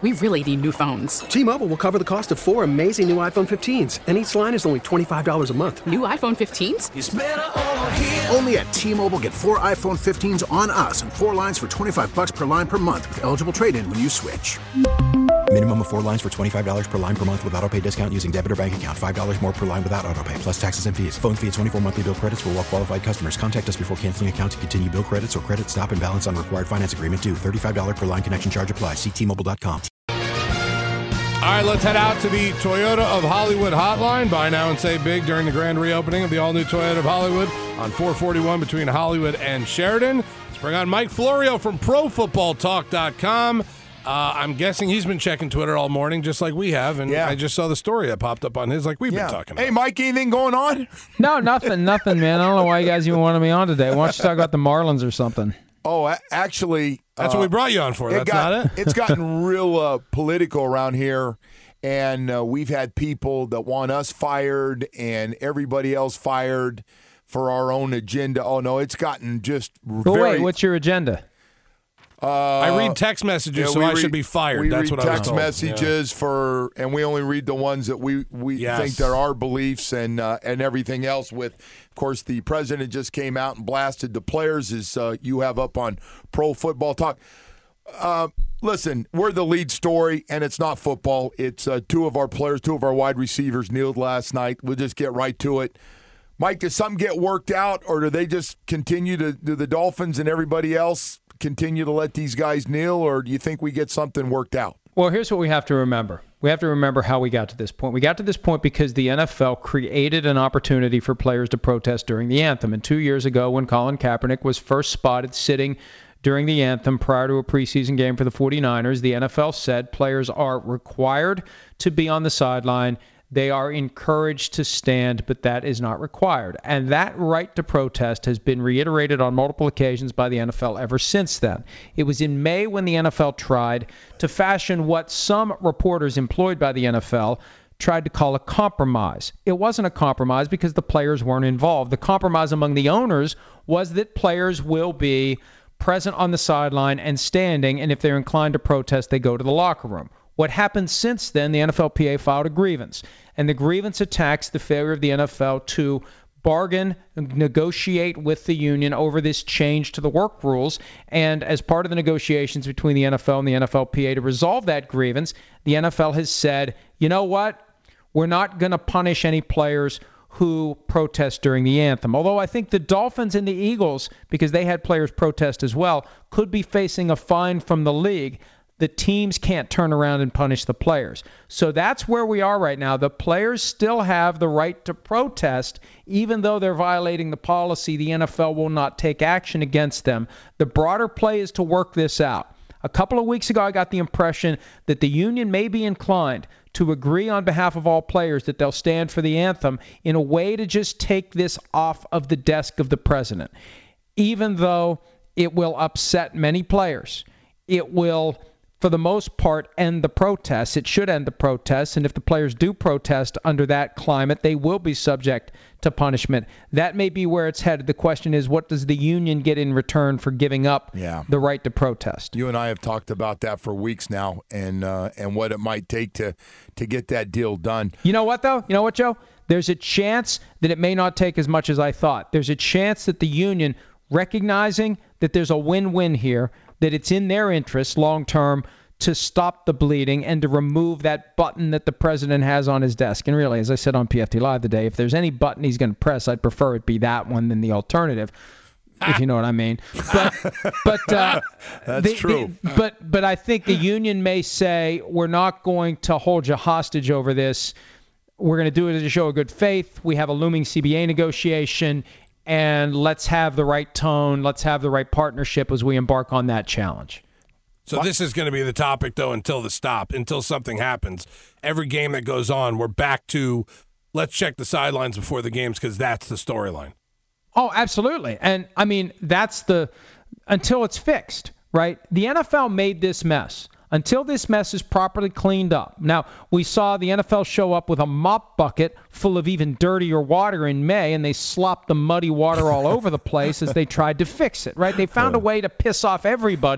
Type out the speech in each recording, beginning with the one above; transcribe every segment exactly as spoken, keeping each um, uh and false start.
we really need new phones. T-Mobile will cover the cost of four amazing new iPhone fifteens, and each line is only twenty-five dollars a month. New iPhone fifteens? It's better over here. Only at T-Mobile, get four iPhone fifteens on us and four lines for twenty-five dollars per line per month with eligible trade-in when you switch. Minimum of four lines for twenty-five dollars per line per month with autopay discount using debit or bank account. five dollars more per line without autopay, plus taxes and fees. Phone fee at twenty-four monthly bill credits for well-qualified customers. Contact us before canceling account to continue bill credits or credit stop and balance on required finance agreement due. thirty-five dollars per line connection charge applies. See T Mobile dot com. All right, let's head out to the Toyota of Hollywood hotline. Buy now and save big during the grand reopening of the all-new Toyota of Hollywood on four forty-one between Hollywood and Sheridan. Let's bring on Mike Florio from Pro Football Talk dot com. Uh, I'm guessing he's been checking Twitter all morning, just like we have, and yeah. I just saw the story that popped up on his, like we've yeah. been talking about. Hey, Mike, anything going on? No, nothing, nothing, man. I don't know why you guys even wanted me on today. Why don't you talk about the Marlins or something? Oh, actually... That's uh, what we brought you on for. It That's got, not it? It's gotten real uh, political around here, and uh, we've had people that want us fired and everybody else fired for our own agenda. Oh, no, it's gotten just but very... wait, what's your agenda? Uh, I read text messages, yeah, so I read, should be fired. We That's read what I was text told. messages yeah. for, and we only read the ones that we, we yes. think that are our beliefs and uh, and everything else. With, of course, the president just came out and blasted the players, as uh, you have up on Pro Football Talk. Uh, listen, we're the lead story, and it's not football. It's uh, two of our players, two of our wide receivers kneeled last night. We'll just get right to it. Mike, does something get worked out, or do they just continue to do the Dolphins and everybody else continue to let these guys kneel, or do you think we get something worked out? Well, here's what we have to remember. We have to remember how we got to this point. We got to this point because the N F L created an opportunity for players to protest during the anthem. And two years ago, when Colin Kaepernick was first spotted sitting during the anthem prior to a preseason game for the 49ers, the N F L said players are required to be on the sideline. They are encouraged to stand, but that is not required. And that right to protest has been reiterated on multiple occasions by the N F L ever since then. It was in May when the N F L tried to fashion what some reporters employed by the N F L tried to call a compromise. It wasn't a compromise because the players weren't involved. The compromise among the owners was that players will be present on the sideline and standing, and if they're inclined to protest, they go to the locker room. What happened since then, the N F L P A filed a grievance, and the grievance attacks the failure of the N F L to bargain, negotiate with the union over this change to the work rules. And as part of the negotiations between the N F L and the N F L P A to resolve that grievance, the N F L has said, you know what? We're not going to punish any players who protest during the anthem. Although I think the Dolphins and the Eagles, because they had players protest as well, could be facing a fine from the league. The teams can't turn around and punish the players. So that's where we are right now. The players still have the right to protest, even though they're violating the policy. The N F L will not take action against them. The broader play is to work this out. A couple of weeks ago, I got the impression that the union may be inclined to agree on behalf of all players that they'll stand for the anthem in a way to just take this off of the desk of the president. Even though it will upset many players, it will, for the most part, end the protests. It should end the protests, and if the players do protest under that climate, they will be subject to punishment. That may be where it's headed. The question is, what does the union get in return for giving up yeah. the right to protest? You and I have talked about that for weeks now, and uh, and what it might take to, to get that deal done. You know what, though? You know what, Joe? There's a chance that it may not take as much as I thought. There's a chance that the union, recognizing that there's a win-win here, that it's in their interest long-term to stop the bleeding and to remove that button that the president has on his desk. And really, as I said on P F T Live today, if there's any button he's going to press, I'd prefer it be that one than the alternative, if you know what I mean. But but uh, That's the, true. The, but, but I think the union may say, we're not going to hold you hostage over this. We're going to do it to show a good faith. We have a looming C B A negotiation, and let's have the right tone. Let's have the right partnership as we embark on that challenge. So what? This is going to be the topic, though, until the stop, until something happens. Every game that goes on, we're back to let's check the sidelines before the games because that's the storyline. Oh, absolutely. And, I mean, that's the – until it's fixed, right? The N F L made this mess. Until this mess is properly cleaned up. Now, we saw the N F L show up with a mop bucket full of even dirtier water in May, and they slopped the muddy water all over the place as they tried to fix it, right? They found a way to piss off everybody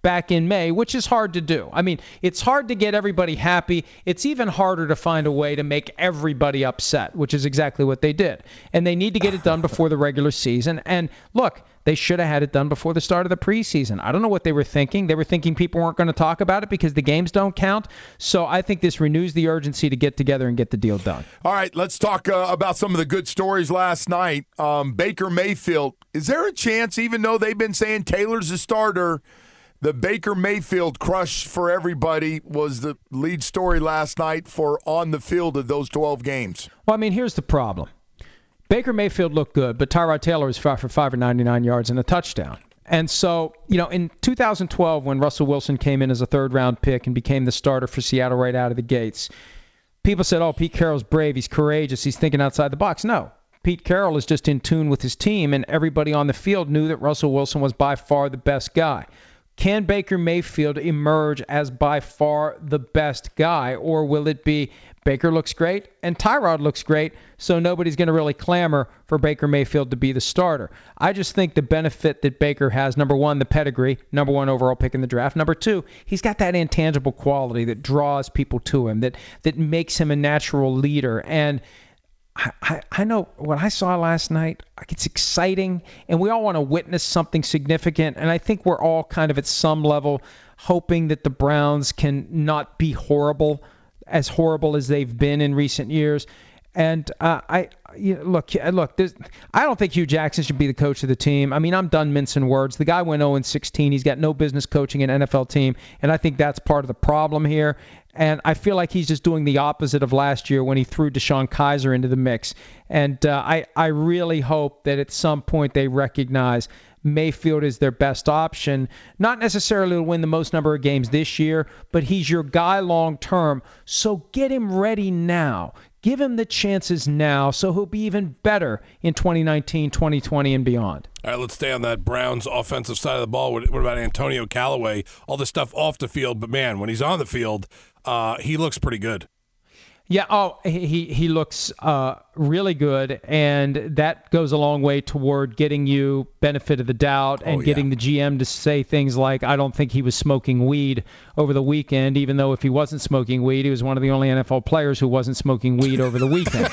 back in May, which is hard to do. I mean, it's hard to get everybody happy. It's even harder to find a way to make everybody upset, which is exactly what they did. And they need to get it done before the regular season. And look, they should have had it done before the start of the preseason. I don't know what they were thinking. They were thinking people weren't going to talk about it because the games don't count. So I think this renews the urgency to get together and get the deal done. All right, let's talk uh, about some of the good stories last night. Um, Baker Mayfield, is there a chance, even though they've been saying Taylor's a starter, the Baker Mayfield crush for everybody was the lead story last night for on the field of those twelve games? Well, I mean, here's the problem. Baker Mayfield looked good, but Tyrod Taylor was five for five for ninety-nine yards and a touchdown. And so, you know, in two thousand twelve, when Russell Wilson came in as a third-round pick and became the starter for Seattle right out of the gates, people said, oh, Pete Carroll's brave, he's courageous, he's thinking outside the box. No. Pete Carroll is just in tune with his team, and everybody on the field knew that Russell Wilson was by far the best guy. Can Baker Mayfield emerge as by far the best guy, or will it be Baker looks great and Tyrod looks great, so nobody's going to really clamor for Baker Mayfield to be the starter? I just think the benefit that Baker has, number one, the pedigree, number one overall pick in the draft. Number two, he's got that intangible quality that draws people to him, that that makes him a natural leader. And I, I know what I saw last night, it's exciting, and we all want to witness something significant, and I think we're all kind of at some level hoping that the Browns can not be horrible, as horrible as they've been in recent years. And uh, I you know, look, look. I don't think Hugh Jackson should be the coach of the team. I mean, I'm done mincing words. The guy went oh and sixteen. He's got no business coaching an N F L team, and I think that's part of the problem here. And I feel like he's just doing the opposite of last year when he threw DeShone Kizer into the mix. And uh, I, I really hope that at some point they recognize Mayfield is their best option, not necessarily to win the most number of games this year, but he's your guy long term. So get him ready now. Give him the chances now so he'll be even better in twenty nineteen, twenty twenty, and beyond. All right, let's stay on that Browns offensive side of the ball. What, what about Antonio Callaway? All this stuff off the field, but, man, when he's on the field, uh, he looks pretty good. Yeah, oh, he he looks uh, really good, and that goes a long way toward getting you benefit of the doubt and oh, yeah. getting the G M to say things like, I don't think he was smoking weed over the weekend, even though if he wasn't smoking weed, he was one of the only N F L players who wasn't smoking weed over the weekend.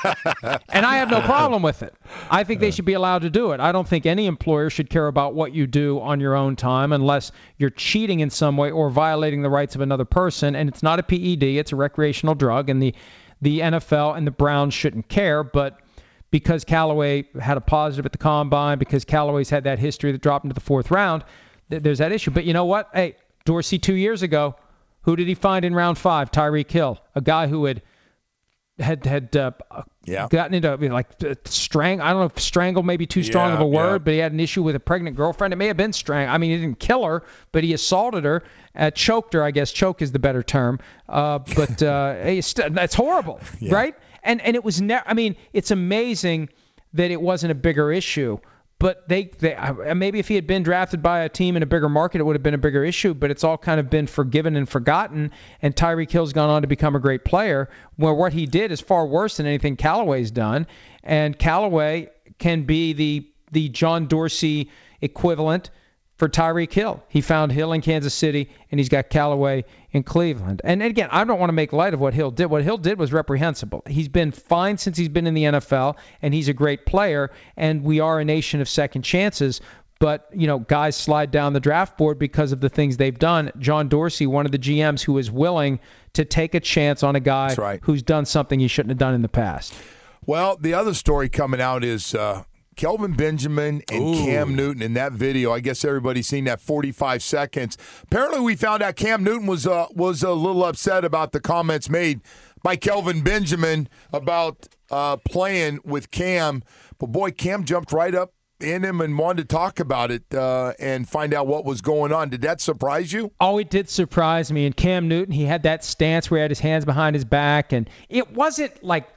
And I have no problem with it. I think they should be allowed to do it. I don't think any employer should care about what you do on your own time unless you're cheating in some way or violating the rights of another person, and it's not a P E D, it's a recreational drug, and the The N F L and the Browns shouldn't care, but because Callaway had a positive at the combine, because Callaway's had that history that dropped into the fourth round, th- there's that issue. But you know what? Hey, Dorsey two years ago, who did he find in round five? Tyreek Hill, a guy who had had had uh, yeah. gotten into you know, like uh, strang. I don't know if strangle may be too strong yeah, of a word, yeah. but he had an issue with a pregnant girlfriend. It may have been strang. I mean, he didn't kill her, but he assaulted her, uh, choked her. I guess choke is the better term. Uh, but uh, st- that's horrible, yeah. right? And and it was never. I mean, it's amazing that it wasn't a bigger issue. But they, they maybe if he had been drafted by a team in a bigger market, it would have been a bigger issue. But it's all kind of been forgiven and forgotten. And Tyreek Hill's gone on to become a great player, where what he did is far worse than anything Callaway's done. And Callaway can be the the John Dorsey equivalent for Tyreek Hill. He found Hill in Kansas City, and he's got Callaway in Cleveland. And again, I don't want to make light of what Hill did. What Hill did was reprehensible. He's been fine since he's been in the N F L, and he's a great player, and we are a nation of second chances. But, you know, guys slide down the draft board because of the things they've done. John Dorsey, one of the G Ms who is willing to take a chance on a guy That's right. who's done something he shouldn't have done in the past. Well, the other story coming out is uh, Kelvin Benjamin and Ooh. Cam Newton in that video. I guess everybody's seen that forty-five seconds. Apparently, we found out Cam Newton was uh, was a little upset about the comments made by Kelvin Benjamin about uh, playing with Cam. But, boy, Cam jumped right up in him and wanted to talk about it uh, and find out what was going on. Did that surprise you? Oh, it did surprise me. And Cam Newton, he had that stance where he had his hands behind his back, and it wasn't like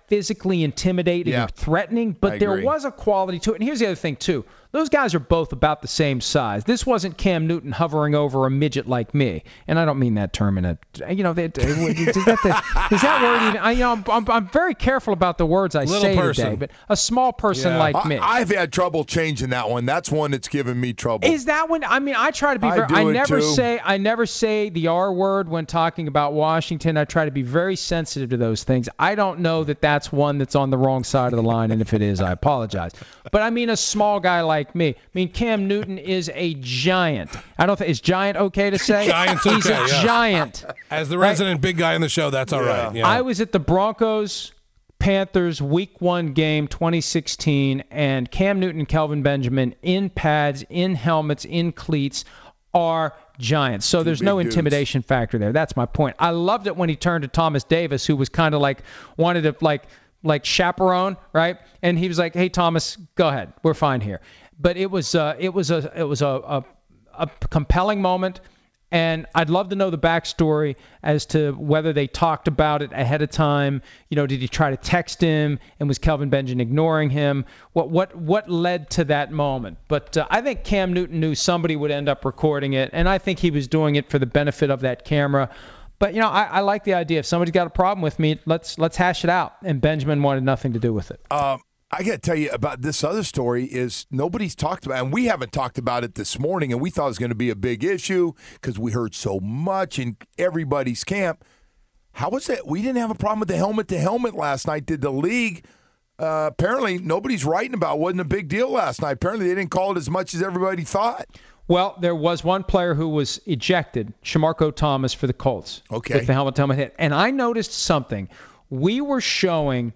physically intimidating Yeah. or threatening, but I there agree. was a quality to it. And here's the other thing, too. Those guys are both about the same size. This wasn't Cam Newton hovering over a midget like me. And I don't mean that term in a, you know, that, is, that the, is that word even, I, you know, I'm, I'm, I'm very careful about the words I Little say person. today, but a small person Yeah. like me. I, I've had trouble changing that one. That's one that's given me trouble. Is that when? I mean, I try to be I very. do I it never too. say. I never say the R word when talking about Washington. I try to be very sensitive to those things. I don't know that that's one that's on the wrong side of the line, and if it is, I apologize. But I mean, a small guy like me. I mean, Cam Newton is a giant. I don't think is giant okay to say. Giant's He's okay, a yeah. giant. As the resident big guy in the show, that's all right. Yeah. I was at the Broncos Panthers Week One game, twenty sixteen, and Cam Newton and Kelvin Benjamin in pads, in helmets, in cleats are giants. So there's no big dudes. intimidation factor there. That's my point. I loved it when he turned to Thomas Davis, who was kind of like wanted to like like chaperone, right? And he was like, "Hey Thomas, go ahead. We're fine here." But it was uh, it was a it was a, a a compelling moment. And I'd love to know the backstory as to whether they talked about it ahead of time. You know, did he try to text him, and was Kelvin Benjamin ignoring him? What what what led to that moment? But uh, I think Cam Newton knew somebody would end up recording it, and I think he was doing it for the benefit of that camera. But you know, I, I like the idea. If somebody's got a problem with me, let's let's hash it out. And Benjamin wanted nothing to do with it. Um, I got to tell you about this other story is nobody's talked about, and we haven't talked about it this morning, and we thought it was going to be a big issue because we heard so much in everybody's camp. How was it? We didn't have a problem with the helmet-to-helmet last night. Did the league? Uh, apparently, nobody's writing about it. Wasn't a big deal last night. Apparently, they didn't call it as much as everybody thought. Well, there was one player who was ejected, Shamarko Thomas for the Colts, Okay. with the helmet-to-helmet hit. And I noticed something. We were showing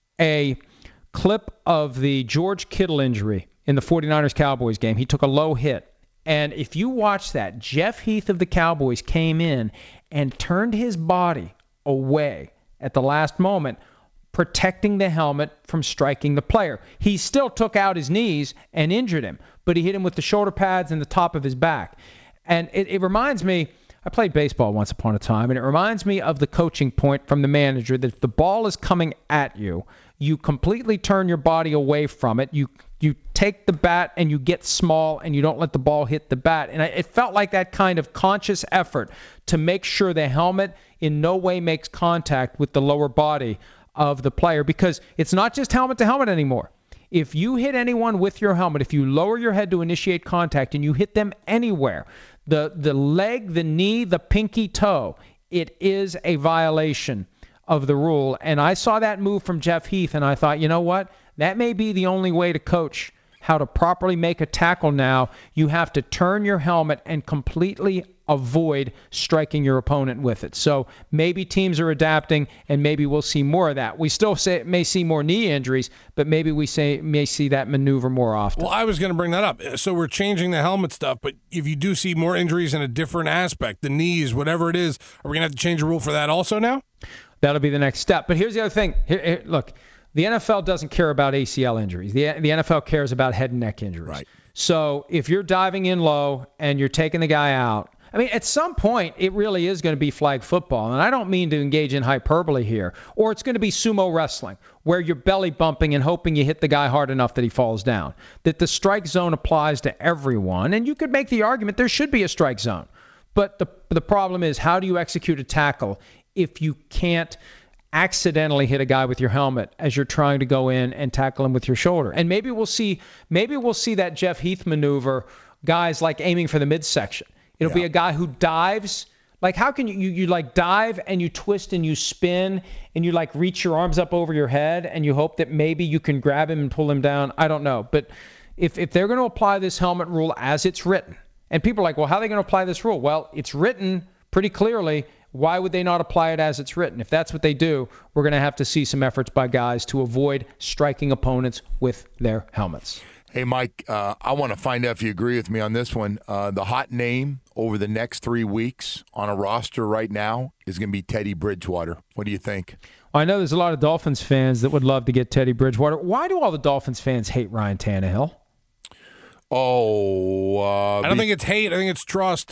a clip of the George Kittle injury in the 49ers-Cowboys game. He took a low hit. And if you watch that, Jeff Heath of the Cowboys came in and turned his body away at the last moment, protecting the helmet from striking the player. He still took out his knees and injured him, but he hit him with the shoulder pads and the top of his back. And it, it reminds me, I played baseball once upon a time, and it reminds me of the coaching point from the manager that if the ball is coming at you, you completely turn your body away from it. You you take the bat and you get small and you don't let the ball hit the bat. And it felt like that kind of conscious effort to make sure the helmet in no way makes contact with the lower body of the player, because it's not just helmet to helmet anymore. If you hit anyone with your helmet, if you lower your head to initiate contact and you hit them anywhere, the the leg, the knee, the pinky toe, it is a violation of the rule. And I saw that move from Jeff Heath, and I thought, you know what? That may be the only way to coach how to properly make a tackle now. You have to turn your helmet and completely avoid striking your opponent with it. So maybe teams are adapting, and maybe we'll see more of that. We still say, may see more knee injuries, but maybe we say may see that maneuver more often. Well, I was going to bring that up. So we're changing the helmet stuff, but if you do see more injuries in a different aspect, the knees, whatever it is, are we going to have to change the rule for that also now? That'll be the next step. But here's the other thing. Here, here, look, the N F L doesn't care about A C L injuries. The, the N F L cares about head and neck injuries. Right. So if you're diving in low and you're taking the guy out, I mean, at some point, it really is going to be flag football. And I don't mean to engage in hyperbole here. Or it's going to be sumo wrestling, where you're belly bumping and hoping you hit the guy hard enough that he falls down. That the strike zone applies to everyone. And you could make the argument there should be a strike zone. But the the problem is, how do you execute a tackle if you can't accidentally hit a guy with your helmet as you're trying to go in and tackle him with your shoulder? And maybe we'll see maybe we'll see that Jeff Heath maneuver, guys like aiming for the midsection. It'll Yeah. be a guy who dives. Like, how can you, you, you like dive and you twist and you spin and you like reach your arms up over your head and you hope that maybe you can grab him and pull him down? I don't know. But if, if they're going to apply this helmet rule as it's written, and people are like, well, how are they going to apply this rule? Well, it's written pretty clearly. Why would they not apply it as it's written? If that's what they do, we're going to have to see some efforts by guys to avoid striking opponents with their helmets. Hey, Mike, uh, I want to find out if you agree with me on this one. Uh, the hot name over the next three weeks on a roster right now is going to be Teddy Bridgewater. What do you think? I know there's a lot of Dolphins fans that would love to get Teddy Bridgewater. Why do all the Dolphins fans hate Ryan Tannehill? Oh, uh, I don't be- think it's hate. I think it's trust.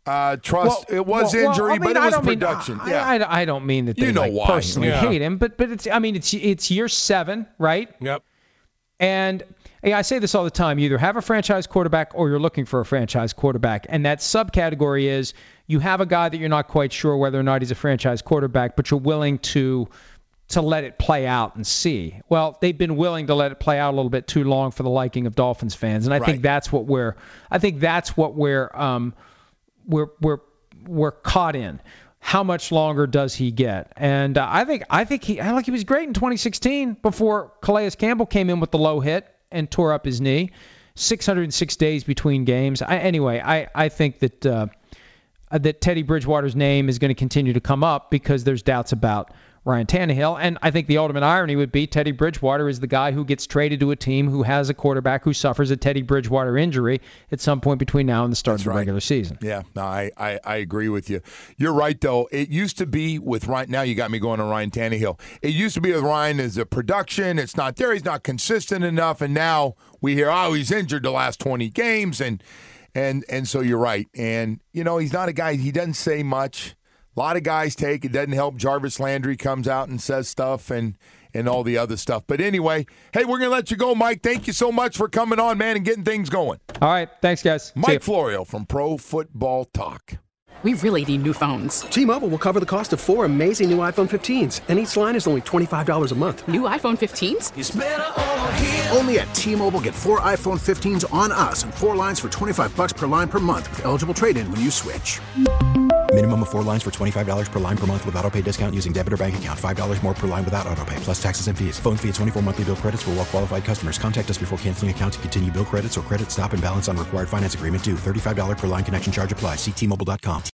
Uh, trust, Well, it was well, well, injury, I mean, but it I was don't mean- production. I, yeah. I, I don't mean that they You know like, why. personally Yeah. hate him, but but it's I mean it's it's year seven, right? Yep. And hey, I say this all the time: you either have a franchise quarterback or you're looking for a franchise quarterback. And that subcategory is you have a guy that you're not quite sure whether or not he's a franchise quarterback, but you're willing to to let it play out and see. Well, they've been willing to let it play out a little bit too long for the liking of Dolphins fans, and I Right. think that's what we're I think that's what we're um we're we're we're caught in. How much longer does he get? And uh, I think I think he I like he was great in twenty sixteen before Calais Campbell came in with the low hit and tore up his knee. six hundred six days between games. I, anyway, I I think that uh, that Teddy Bridgewater's name is going to continue to come up because there's doubts about Ryan Tannehill. And I think the ultimate irony would be Teddy Bridgewater is the guy who gets traded to a team who has a quarterback who suffers a Teddy Bridgewater injury at some point between now and the start That's of the right. regular season. Yeah, no, I, I, I agree with you. You're right, though. It used to be with Ryan. Now you got me going to Ryan Tannehill. It used to be with Ryan as a production. It's not there. He's not consistent enough. And now we hear, oh, he's injured the last twenty games. And and and so you're right. And, you know, he's not a guy, he doesn't say much. A lot of guys take. It doesn't help. Jarvis Landry comes out and says stuff and, and all the other stuff. But anyway, hey, we're going to let you go, Mike. Thank you so much for coming on, man, and getting things going. All right. Thanks, guys. See ya. Mike Florio from Pro Football Talk. We really need new phones. T-Mobile will cover the cost of four amazing new iPhone fifteens, and each line is only twenty-five dollars a month. New iPhone fifteens? Only at T-Mobile, get four iPhone fifteens on us and four lines for twenty-five bucks per line per month with eligible trade-in when you switch. Minimum of four lines for twenty-five dollars per line per month with autopay discount using debit or bank account. five dollars more per line without autopay, plus taxes and fees. Phone fee at twenty-four monthly bill credits for well-qualified customers. Contact us before canceling account to continue bill credits or credit stop and balance on required finance agreement due. thirty-five dollars per line connection charge applies. See T Mobile dot com.